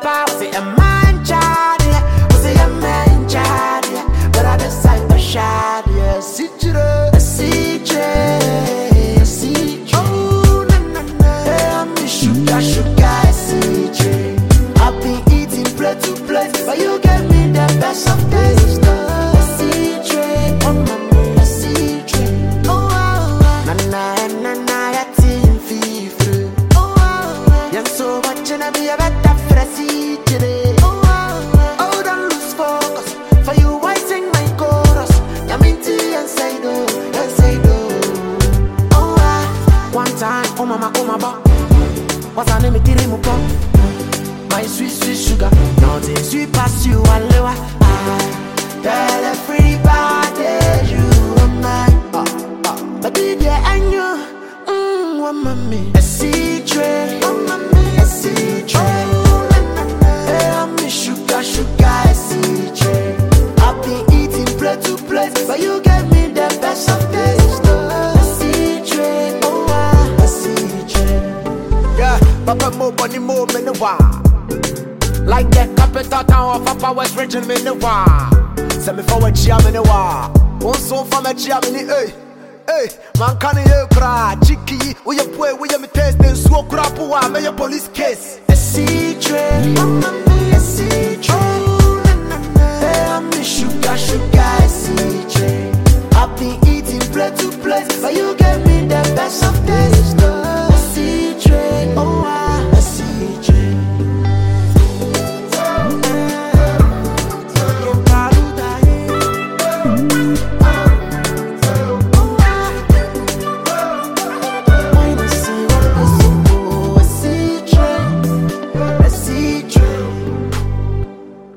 papa, was it a man child? Was it a man child? But I decided to shine, yeah. A secret. Oh, na na na. Hey, I'm a sugar, a secret. I've been eating plate to plate, but you gave me the best of taste. A secret, oh mama, a secret. Oh, na na na na, that thing fever. Oh, you're so much and I be a better for a secret. Oh, don't lose focus. For you, I sing my chorus. Yaminti and say do, and say do. Oh, one time, oh mama, come about. What's her name? Kirimuko. My sweet, sweet sugar. Nothing sweet past you, Alewa. I tell everybody you are mine. But did you and you? One mommy. A secret. One mommy. A secret. Hey, I'm a sugar, a secret. I've been eating plate to plate, but you gave me the best of taste. A secret. Oh, a secret. Yeah, Papa mo bunny mo me no wa. Like the capital town of Papa West region me no wa. Send me forward chia me no wa. One song from a chia me ni hey, man can you cry? Chicky, we your boy, we your me taste and so crap. Who are me your police case? A secret.